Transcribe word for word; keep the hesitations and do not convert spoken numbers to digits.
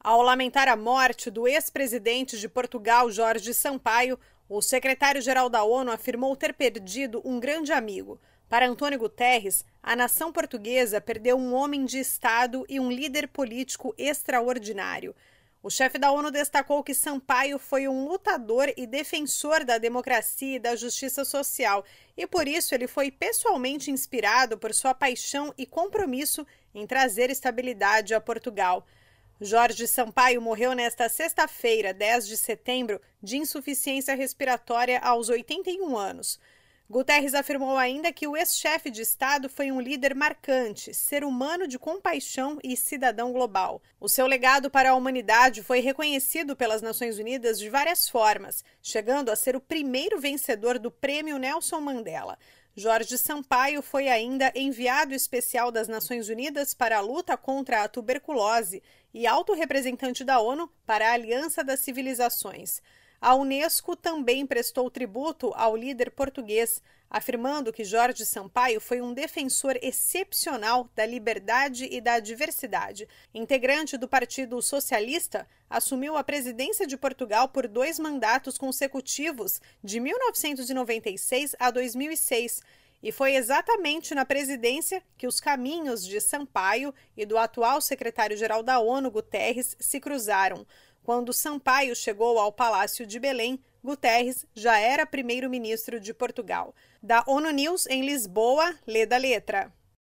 Ao lamentar a morte do ex-presidente de Portugal, Jorge Sampaio, o secretário-geral da ONU afirmou ter perdido um grande amigo. Para Antônio Guterres, a nação portuguesa perdeu um homem de Estado e um líder político extraordinário. O chefe da ONU destacou que Sampaio foi um lutador e defensor da democracia e da justiça social, e por isso ele foi pessoalmente inspirado por sua paixão e compromisso em trazer estabilidade a Portugal. Jorge Sampaio morreu nesta sexta-feira, dez de setembro, de insuficiência respiratória aos oitenta e um anos. Guterres afirmou ainda que o ex-chefe de Estado foi um líder marcante, ser humano de compaixão e cidadão global. O seu legado para a humanidade foi reconhecido pelas Nações Unidas de várias formas, chegando a ser o primeiro vencedor do Prêmio Nelson Mandela. Jorge Sampaio foi ainda enviado especial das Nações Unidas para a luta contra a tuberculose e alto representante da ONU para a Aliança das Civilizações. A Unesco também prestou tributo ao líder português, afirmando que Jorge Sampaio foi um defensor excepcional da liberdade e da diversidade. Integrante do Partido Socialista, assumiu a presidência de Portugal por dois mandatos consecutivos, de mil novecentos e noventa e seis a dois mil e seis, e foi exatamente na presidência que os caminhos de Sampaio e do atual secretário-geral da ONU, Guterres, se cruzaram. Quando Sampaio chegou ao Palácio de Belém, Guterres já era primeiro-ministro de Portugal. Da ONU News em Lisboa, lê da letra.